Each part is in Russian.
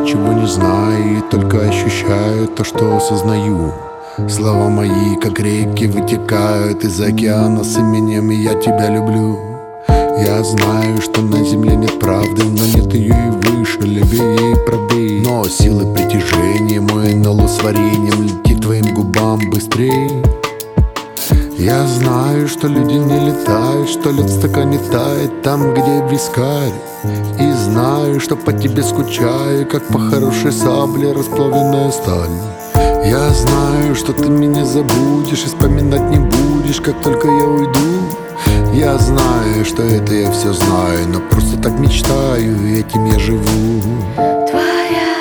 ничего не знаю и только ощущаю то, что осознаю. Слова мои, как реки, вытекают из океана с именем «Я тебя люблю». Я знаю, что на земле нет правды, но нет ее и выше, левее и правее. Но силы притяжения мой НЛО с вареньем летит твоим губам быстрее. Я знаю, что люди не летают, что лед в стакане тает там, где вискарь. И знаю, что по тебе скучаю, как по хорошей сабле расплавленная сталь. Я знаю, что ты меня забудешь и вспоминать не будешь, как только я уйду. Я знаю, что это я все знаю, но просто так мечтаю, и этим я живу. Твоя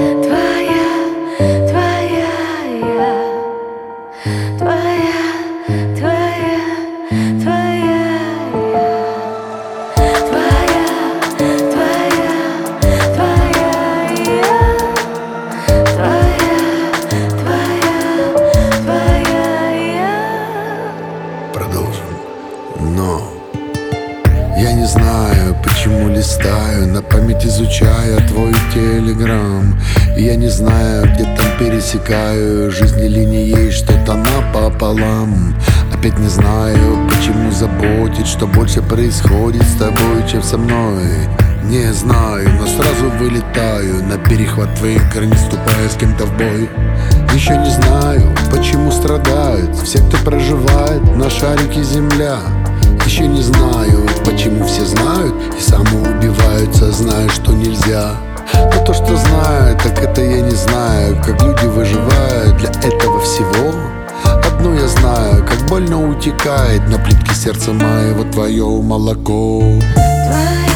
я. Продолжим. Но я не знаю, почему листаю, на память изучая твой телеграм. Я не знаю, где там пересекаю жизни линией, что-то напополам. Опять не знаю, почему заботит, что больше происходит с тобой, чем со мной. Не знаю, но сразу вылетаю на перехват твоих границ, ступая с кем-то в бой. Еще не знаю, почему страдают все, кто проживает на шарике земля. Еще не знаю, почему все знают и самоубиваются, зная, что нельзя. Но то, что знаю, так это я не знаю, как люди выживают для этого всего. Одно я знаю, как больно утекает на плитке сердца моего твое молоко. Твоя